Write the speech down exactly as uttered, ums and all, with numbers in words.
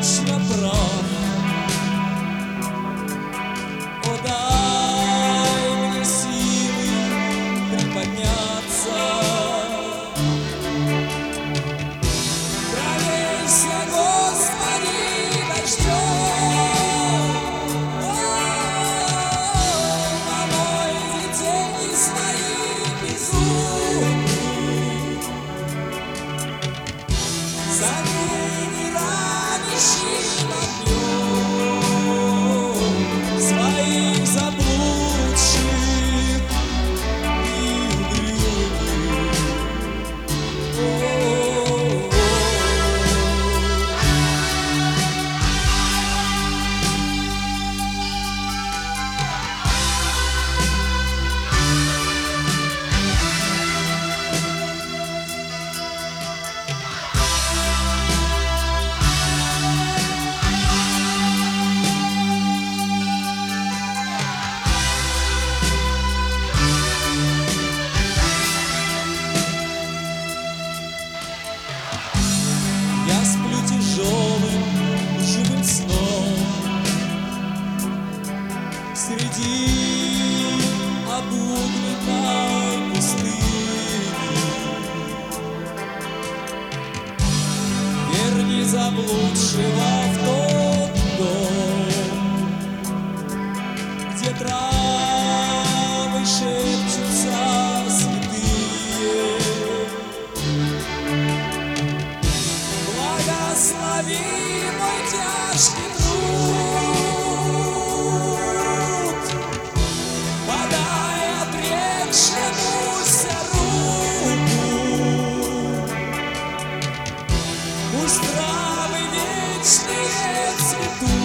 вечно прав. О, дай мне силы приподняться, пролейся, Господи, дождем на мой детей своих безумных, согрей не ранящим огнем своих заблудших и угрюмых. О-о-о. Я сплю тяжелым, живым сном среди обугленной пустыни. Верни заблудшего в тот дом, где травы шепчутся святые. Благослови мой тяжкий труд, подай отрекшемуся руку. Пусть травы вечные цветут.